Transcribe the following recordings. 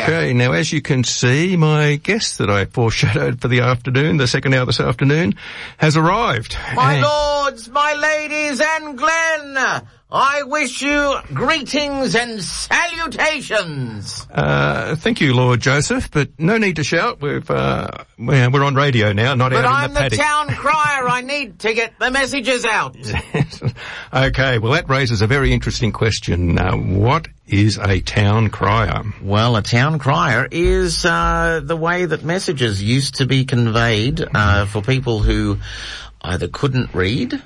Okay, now as you can see, my guest that I foreshadowed for the afternoon, the second hour this afternoon, has arrived. My lords, my ladies, and Glenn, I wish you greetings and salutations. Thank you, Lord Joseph, but no need to shout. We're on radio now, not but out in the paddock. But I'm the town crier. I need to get the messages out. Okay, well that raises a very interesting question. What is a town crier? Well, a town crier is the way that messages used to be conveyed for people who either couldn't read,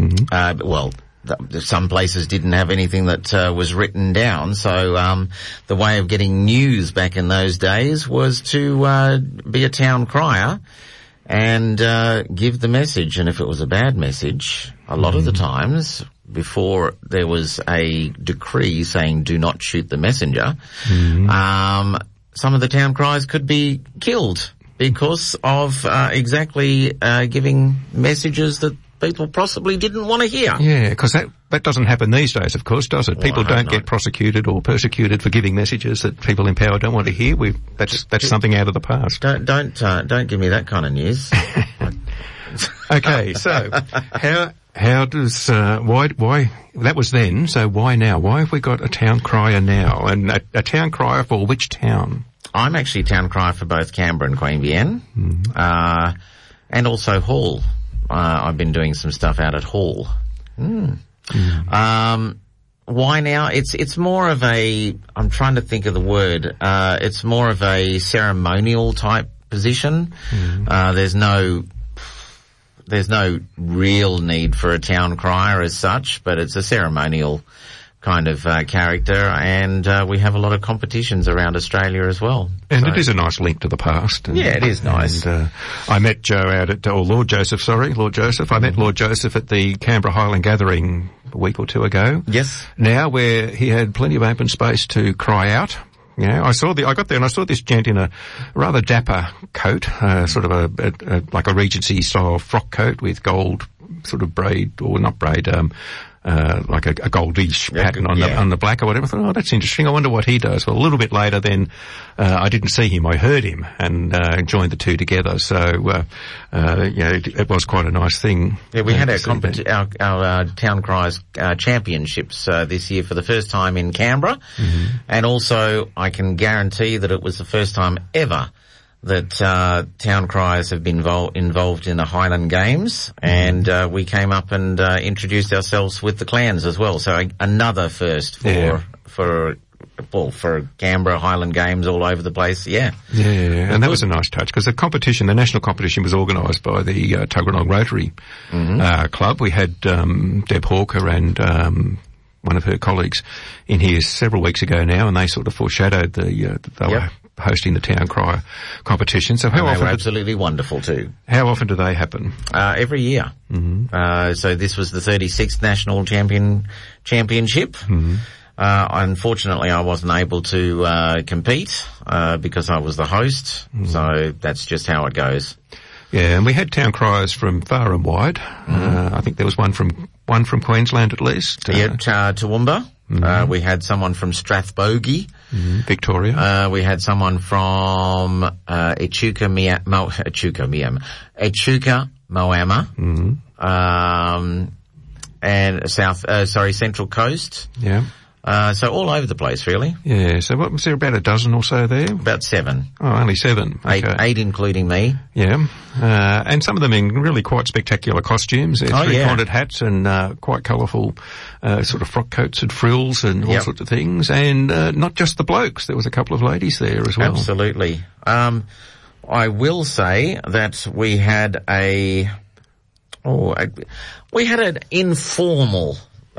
some places didn't have anything that was written down, so the way of getting news back in those days was to be a town crier and give the message. And if it was a bad message, a lot of the times, before there was a decree saying do not shoot the messenger, some of the town criers could be killed because of exactly giving messages that people possibly didn't want to hear. Yeah, because that doesn't happen these days, of course, does it? Well, people don't get prosecuted or persecuted for giving messages that people in power don't want to hear. That's something out of the past. Don't give me that kind of news. Okay, so how does why that was then? So why now? Why have we got a town crier now? And a town crier for which town? I'm actually town crier for both Canberra and Queanbeyan, and also Hall. I've been doing some stuff out at Hall. Why now? It's more of I'm trying to think of the word. It's more of a ceremonial type position. There's no real need for a town crier as such, but it's a ceremonial kind of character, and we have a lot of competitions around Australia as well. And it is a nice link to the past. Yeah, it is nice. And I met Lord Joseph. I met Lord Joseph at the Canberra Highland Gathering a week or two ago. Yes. Now, where he had plenty of open space to cry out. Yeah, I got there and I saw this gent in a rather dapper coat, sort of like a Regency style frock coat with gold sort of braid, or not braid, like a goldish pattern on the black or whatever. I thought, oh, that's interesting. I wonder what he does. Well, a little bit later then, I didn't see him. I heard him and joined the two together. So, it was quite a nice thing. Yeah, we had our town criers championships this year for the first time in Canberra, and also I can guarantee that it was the first time ever that town criers have been involved in the Highland Games, and we came up and introduced ourselves with the clans as well. So another first for Canberra Highland Games all over the place. Yeah. And that was a nice touch because the national competition was organised by the Tuggeranong Rotary Club. We had Deb Hawker and one of her colleagues in here several weeks ago now, and they sort of foreshadowed they were hosting the town crier competition. So they were absolutely wonderful too. How often do they happen? Every year. So this was the 36th national championship. Unfortunately, I wasn't able to compete because I was the host. So that's just how it goes. Yeah, and we had town criers from far and wide. I think there was one from Queensland at least. Toowoomba. We had someone from Strathbogie. Victoria. We had someone from Echuca Moama. And Central Coast. Yeah. So all over the place, really. Yeah, so what was there, about a dozen or so there? About 7. Oh, only 7. Okay. 8 including me. Yeah. And some of them in really quite spectacular costumes. They're three-pointed hats and quite colourful sort of frock coats and frills and all sorts of things. And not just the blokes, there was a couple of ladies there as well. Absolutely. I will say that we had an informal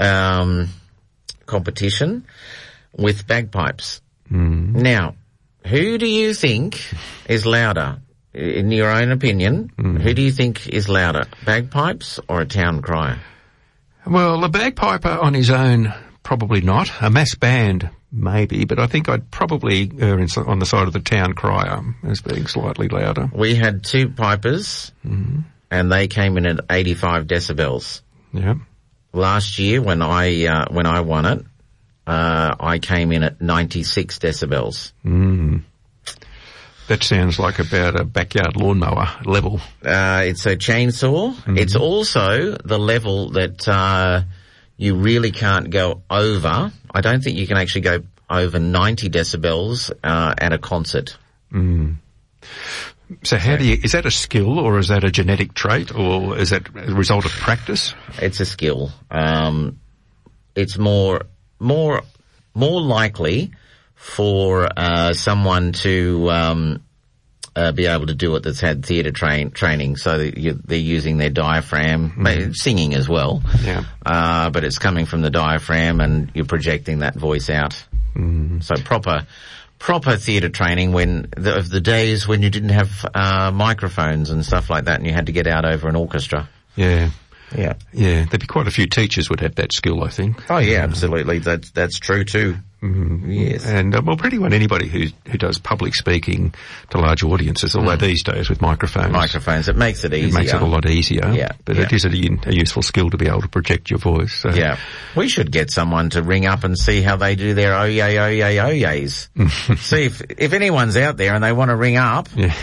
competition with bagpipes. Now, who do you think is louder? In your own opinion, who do you think is louder, bagpipes or a town crier? Well, a bagpiper on his own, probably not. A mass band, maybe, but I think I'd probably err on the side of the town crier as being slightly louder. We had 2 pipers, and they came in at 85 decibels. Yeah. Last year, when I won it, I came in at 96 decibels. That sounds like about a backyard lawnmower level. It's a chainsaw. Mm-hmm. It's also the level that you really can't go over. I don't think you can actually go over 90 decibels at a concert. Mm. So is that a skill, or is that a genetic trait, or is that a result of practice? It's a skill. It's more likely for someone to be able to do it that's had theatre training. So they're using their diaphragm, singing as well. Yeah. But it's coming from the diaphragm, and you're projecting that voice out. Mm. So proper theatre training of the days when you didn't have microphones and stuff like that, and you had to get out over an orchestra. Yeah. Yeah. Yeah. There'd be quite a few teachers would have that skill, I think. Oh yeah, absolutely. That's true too. Mm-hmm. Yes. And, pretty much anybody who does public speaking to large audiences, although these days with microphones. It makes it easier. It makes it a lot easier. Yeah. But it is a useful skill to be able to project your voice. So. Yeah. We should get someone to ring up and see how they do their oh-yay. See if anyone's out there and they want to ring up. Yeah.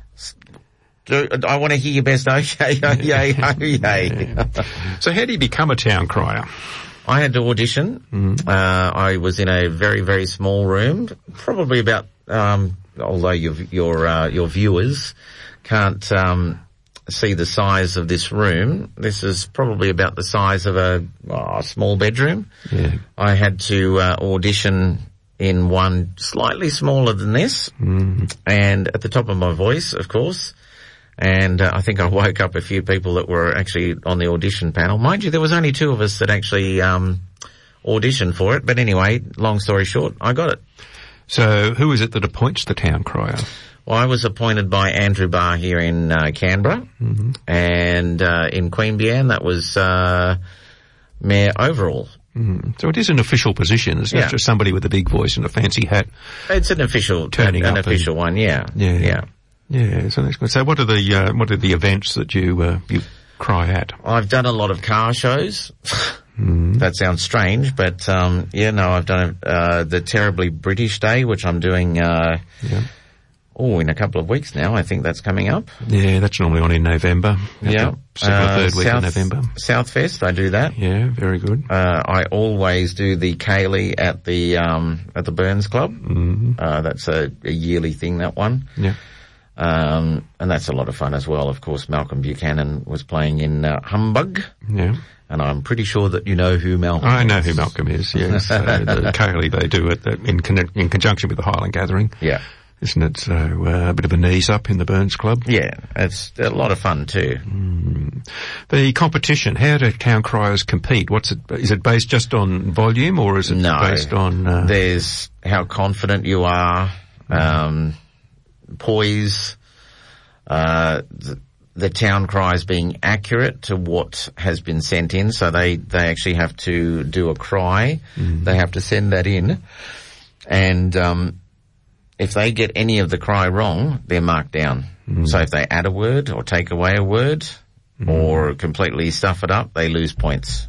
I want to hear your best oh-yay. So how do you become a town crier? I had to audition. Mm-hmm. I was in a very, very small room, probably about, although your viewers can't, see the size of this room. This is probably about the size of a small bedroom. Yeah. I had to, audition in one slightly smaller than this, and at the top of my voice, of course. And I think I woke up a few people that were actually on the audition panel. Mind you, there was only 2 of us that actually auditioned for it. But anyway, long story short, I got it. So who is it that appoints the town crier? Well, I was appointed by Andrew Barr here in Canberra. Mm-hmm. And in Queanbeyan, that was Mayor Overall. Mm. So it is an official position. It's not just somebody with a big voice and a fancy hat. It's an official one, yeah. Yeah, so that's good. So what are the events that you cry at? I've done a lot of car shows. That sounds strange, but I've done the Terribly British Day, which I'm doing in a couple of weeks now. I think that's coming up. Yeah, that's normally on in November. Yeah. Second or third week of November. Southfest, I do that. Yeah, very good. I always do the Kaylee at the Burns Club. Mm-hmm. That's a yearly thing, that one. Yeah. And that's a lot of fun as well. Of course, Malcolm Buchanan was playing in Humbug. Yeah. And I'm pretty sure that you know who Malcolm is. I know who Malcolm is, yes. The Kaylee, they do it in conjunction with the Highland Gathering. Yeah. Isn't it? So a bit of a knees up in the Burns Club. Yeah, it's a lot of fun too. The competition, how do town criers compete? Is it based just on volume, or is it based on... There's how confident you are, poise, the town cries being accurate to what has been sent in. So they actually have to do a cry. They have to send that in. And if they get any of the cry wrong, they're marked down. So if they add a word or take away a word or completely stuff it up, they lose points.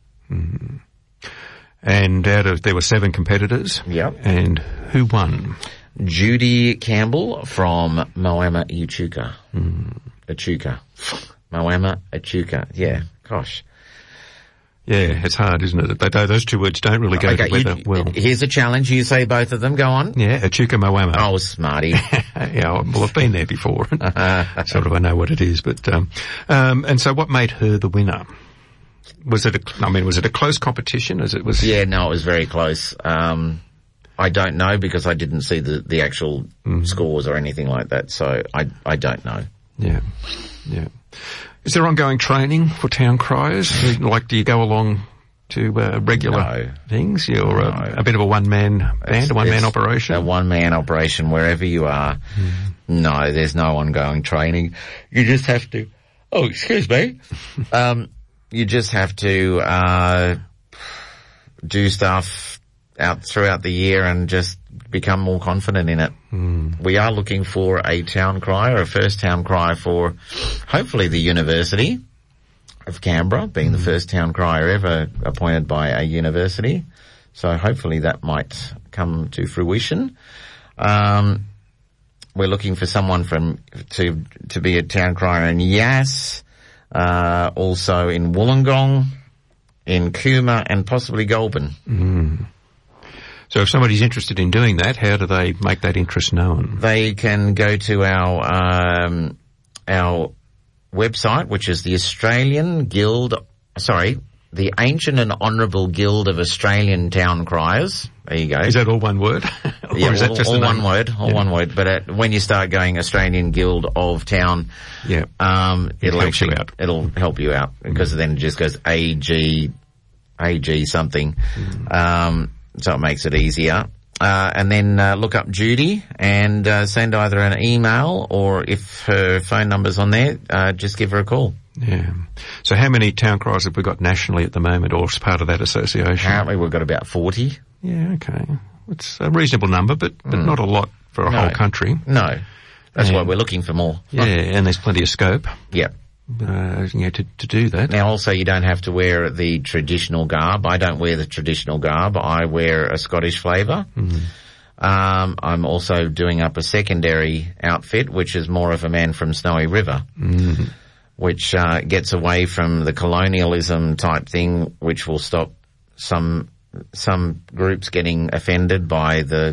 And there were 7 competitors. Yep. And who won? Judy Campbell from Moama Echuca. Echuca. Moama Echuca. Yeah, gosh. Yeah, it's hard, isn't it? Those 2 words don't really go together well. Here's a challenge. You say both of them. Go on. Yeah, Echuca Moama. Oh, smarty. Yeah, well, I've been there before. Sort of I know what it is. But and so what made her the winner? Was it a close competition as it was? Yeah, no, it was very close. I don't know because I didn't see the actual scores or anything like that, so I don't know. Yeah, yeah. Is there ongoing training for town criers? Like, do you go along to regular things? Or a bit of a one-man band, a one-man operation? A one-man operation wherever you are. No, there's no ongoing training. You just have to... Oh, excuse me. You just have to do stuff out throughout the year and just become more confident in it. We are looking for a town crier, a first town crier for hopefully the University of Canberra, being the first town crier ever appointed by a university. So hopefully that might come to fruition. we're looking for someone to be a town crier in Yass, also in Wollongong, in Cooma, and possibly Goulburn. Mm. So if somebody's interested in doing that, how do they make that interest known? They can go to our website, which is the Ancient and Honourable Guild of Australian Town Criers. There you go. Is that all one word? Yeah, is that just all one word. All one word. But when you start going Australian Guild of Town, it'll actually it'll help you out, because then it just goes AG something. So it makes it easier. And then look up Judy and send either an email, or if her phone number's on there, just give her a call. Yeah. So how many town criers have we got nationally at the moment, or as part of that association? Apparently we've got about 40. Yeah, okay. It's a reasonable number, but not a lot for a whole country. No. That's why we're looking for more. Yeah, and there's plenty of scope. Yeah. To do that. Now also you don't have to wear the traditional garb. I don't wear the traditional garb. I wear a Scottish flavour. I'm also doing up a secondary outfit, which is more of a man from Snowy River, which gets away from the colonialism type thing, which will stop some groups getting offended by the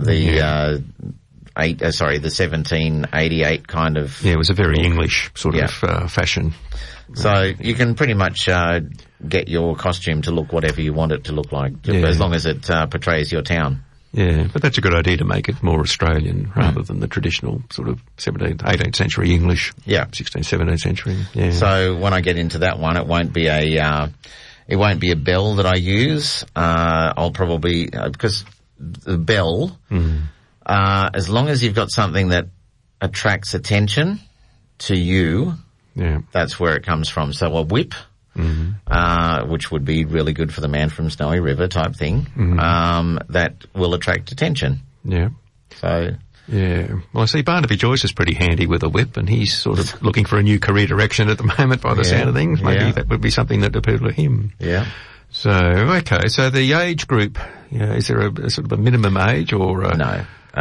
1788 kind of... Yeah, it was a very English sort of fashion. So you can pretty much get your costume to look whatever you want it to look like, as long as it portrays your town. Yeah, but that's a good idea to make it more Australian rather than the traditional sort of 17th, 18th century English. Yeah. 16th, 17th century. Yeah. So when I get into that one, it won't be a bell that I use. I'll probably, because the bell, as long as you've got something that attracts attention to you, that's where it comes from. So a whip, which would be really good for the man from Snowy River type thing, that will attract attention. Yeah. So. Yeah. Well, I see Barnaby Joyce is pretty handy with a whip, and he's sort of looking for a new career direction at the moment by the sound of things. Maybe that would be something that appealed to him. Yeah. So, okay. So the age group, is there a sort of a minimum age or? No.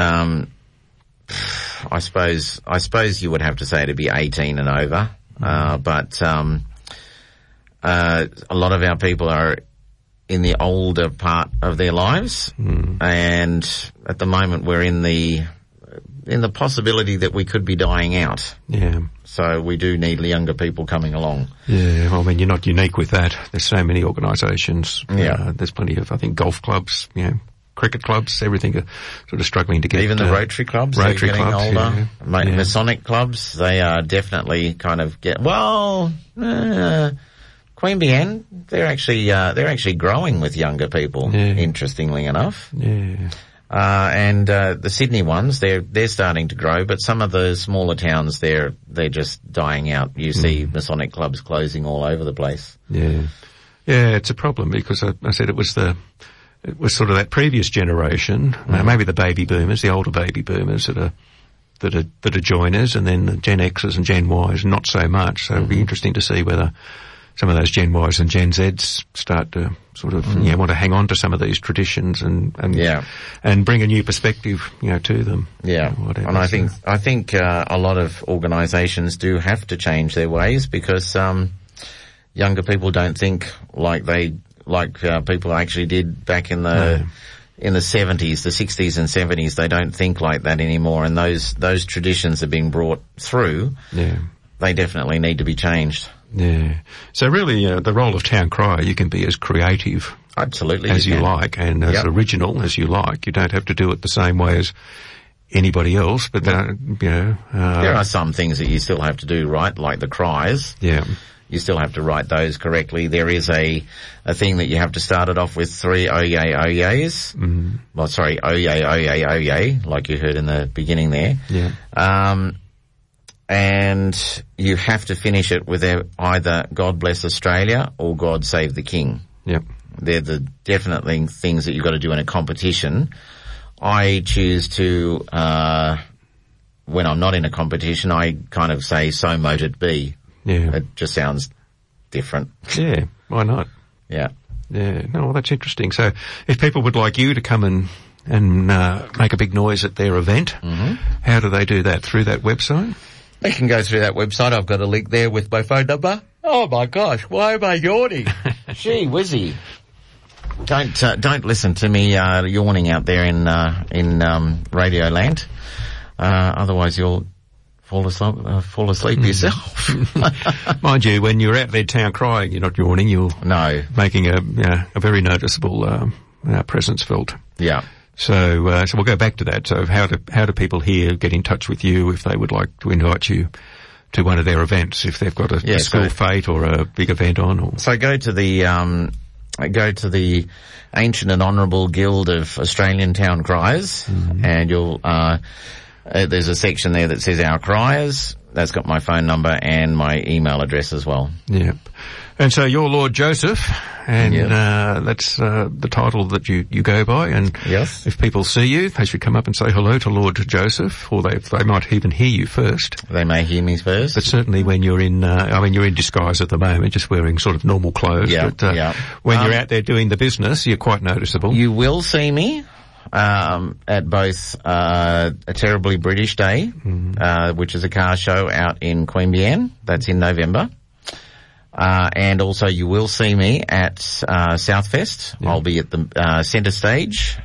I suppose you would have to say to be 18 and over. But a lot of our people are in the older part of their lives, and at the moment we're in the possibility that we could be dying out. Yeah. So we do need younger people coming along. Yeah, well, I mean, you're not unique with that. There's so many organisations. Yeah. There's plenty of, I think, golf clubs, cricket clubs, everything are sort of struggling to get... Even the Rotary clubs, they're getting older. Yeah. Masonic clubs, they are definitely kind of Queanbeyan, they're actually growing with younger people, interestingly enough. Yeah. And the Sydney ones, they're starting to grow, but some of the smaller towns, they're just dying out. You see Masonic clubs closing all over the place. Yeah. Yeah, it's a problem because I said it was sort of that previous generation, maybe the baby boomers, the older baby boomers that are joiners, and then the Gen X's and Gen Y's not so much. So it'll be interesting to see whether some of those Gen Y's and Gen Z's start to sort of, want to hang on to some of these traditions and bring a new perspective, to them. Yeah. Whatever. And I think a lot of organisations do have to change their ways because, younger people don't think like people actually did back in the 70s, the 60s and 70s. They don't think like that anymore. And those traditions are being brought through. Yeah. They definitely need to be changed. Yeah. So really, the role of town crier, you can be as creative absolutely as you like and as original as you like. You don't have to do it the same way as anybody else, but there are some things that you still have to do right, like the cries. Yeah. You still have to write those correctly. There is a thing that you have to start it off with 3 oyay, oyays. Well, sorry, oyay, oyay, oyay, like you heard in the beginning there. Yeah. And you have to finish it with either God Bless Australia or God Save the King. Yep. They're the definitely things that you've got to do in a competition. I choose to, when I'm not in a competition, I kind of say, so mote it be. Yeah. It just sounds different. Yeah, why not? Yeah. Yeah, no, well, that's interesting. So if people would like you to come and and make a big noise at their event, how do they do that? Through that website? They can go through that website. I've got a link there with my phone number. Oh my gosh, why am I yawning? Gee whizzy. Don't listen to me yawning out there in Radio Land. Otherwise you'll fall asleep yourself. Mind you, when you're out there town crying, you're not yawning, you're making a very noticeable presence felt. Yeah. So we'll go back to that. So how do people here get in touch with you if they would like to invite you to one of their events, if they've got a school fete or a big event on? Or? So go to the Ancient and Honourable Guild of Australian Town Criers, and you'll there's a section there that says Our Criers. That's got my phone number and my email address as well. Yep. And so you're Lord Joseph, and that's the title that you go by. And if people see you, they should come up and say hello to Lord Joseph, or they might even hear you first. They may hear me first. But certainly when you're in, you're in disguise at the moment, just wearing sort of normal clothes. When you're out there doing the business, you're quite noticeable. You will see me at both a Terribly British Day, which is a car show out in Queanbeyan. That's in November. And also you will see me at Southfest. I'll be at the centre stage,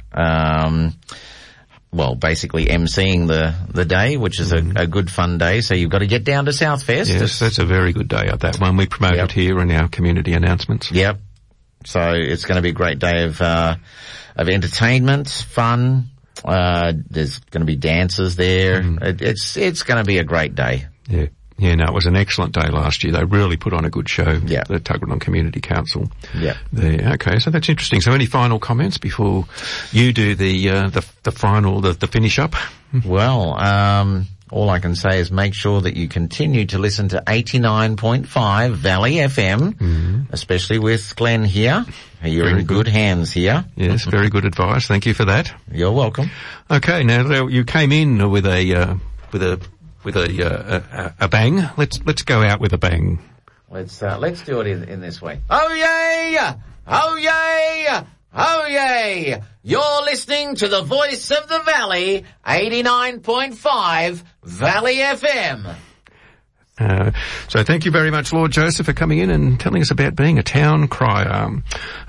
basically emceeing the day, which is a good fun day. So you've got to get down to Southfest. Yes, that's a very good day, that one. We promote it here in our community announcements. Yep. So it's going to be a great day of entertainment, fun. There's going to be dancers there. It's going to be a great day. Yeah. Yeah, no, it was an excellent day last year. They really put on a good show, the Tuggeranong Community Council. Yeah. There. Okay, so that's interesting. So any final comments before you do the final, the finish up? Well, all I can say is make sure that you continue to listen to 89.5 Valley FM, especially with Glenn here. You're in good hands here. Yes, very good advice. Thank you for that. You're welcome. Okay, now you came in with a bang. Let's go out with a bang. Let's do it in this way. Oh yay! Oh yay! Oh yay! You're listening to the voice of the Valley, 89.5 Valley FM. So thank you very much, Lord Joseph, for coming in and telling us about being a town crier.